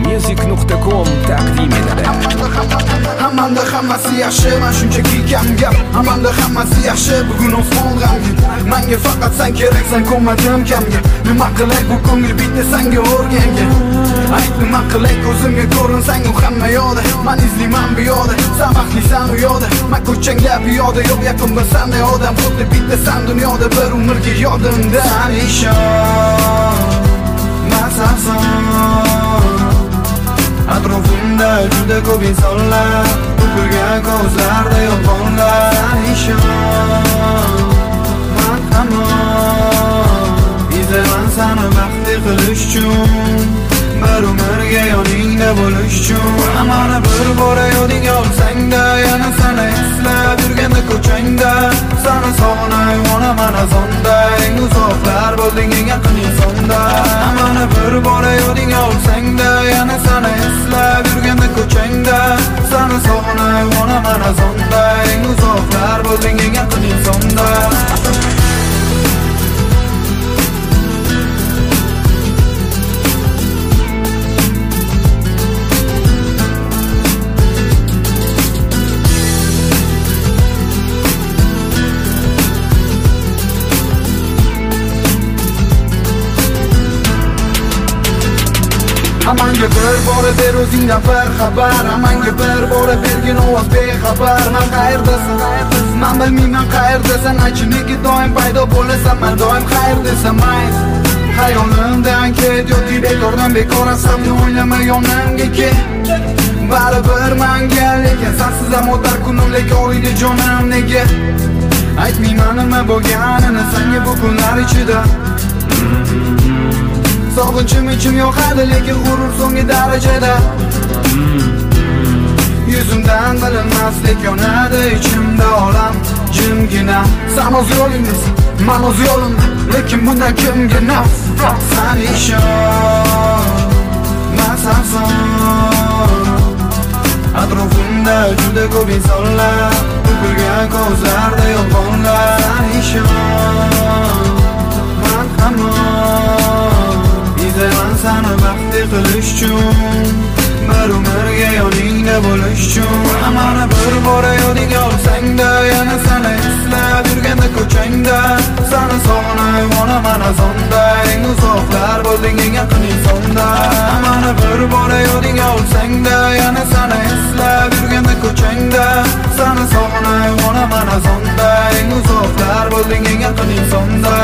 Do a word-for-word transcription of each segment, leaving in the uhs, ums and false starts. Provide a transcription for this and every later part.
music nuqta com taqdim etadi. Hammanda hammasi yaxshi, men shunchaki kam gap. Hammanda hammasi yaxshi, bugun osmon g'amgin. Menga faqat sen keraksan, ko'madim kamga. Nima qilay bu ko'ngil bitdi senga o'rganga. Ayt nima qilay ko'zimga ko'rinsang u hamma yo'da. Men izlayman bu yo'da, sen baxtlisan u yo'da. Men ko'changda bu yo'da, yo'q yaqinda senday odam. Xuddi bitta sen dunyoda bir umrga yodimda. Sen ishon, men sensan. Atrofimda juda ko'p insonlar, to'kilgan ko'zlarda yolg'onlar. Ishon, men hamon izlayman seni baxtli qilish uchun, bir umrga yoningda bo'lish uchun. Mana bir bora yodingga olsang-da, yana seni eslab yurganda ko'changda, seni sog'inay onaman azonda, eng uzoqlar bo'lding eng yaqin insonda. Mana bir bora yodingga olsang-da, yana seni eslab yurganda ko'changda, seni sog'inay onaman azonda, eng uzoqlar bo'lding eng yaqin insonda. Amanga bir bora ber o'zingdan bir xabar, amanga bir bora bergin ovoz bexabar. Men qayerdasan, qayerdasan? Men bilmayman qayerdasan. Aychi nega doim paydo bo'lasan, men doim qayerdasan? Mayz xayolimdan ket, yoki bekordan bekorasan, o'ylama yonimga kel. Baribir menga lekin sensiz ham o'tar kunim, lekin oyda jonim nega? Aytmayman nima bo'lganini senga bu kunlar ichida. Sog'inchim ichim yo'qadi, lekin g'urur so'nggi darajada. Yuzimdan bilinmaslik yonadi ichimda, olam jimgina. Sen o'z yo'lingdasan, men o'z yo'limda, lekin bundan kimga naf? Sen ishon, men sensan. Atrofimda juda ko'p insonlar, to'kilgan ko'zlarda yolg'onlar. Sen ishon, men hamon izlayman seni baxtli qilish uchun, bir umrga yoningda bo'lish uchun. Mana bir bora yodingga olsang-da, yana seni eslab yurganda ko'changda, seni sog'inay onaman azonda, eng uzoqlar bo'lding eng yaqin insonda. Mana bir bora yodingga olsang-da, yana seni eslab yurganda ko'changda, seni sog'inay onaman azonda, eng uzoqlar bo'lding eng yaqin insonda.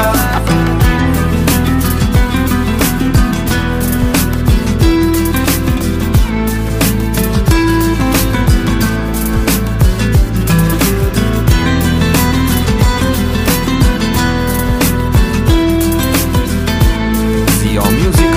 Music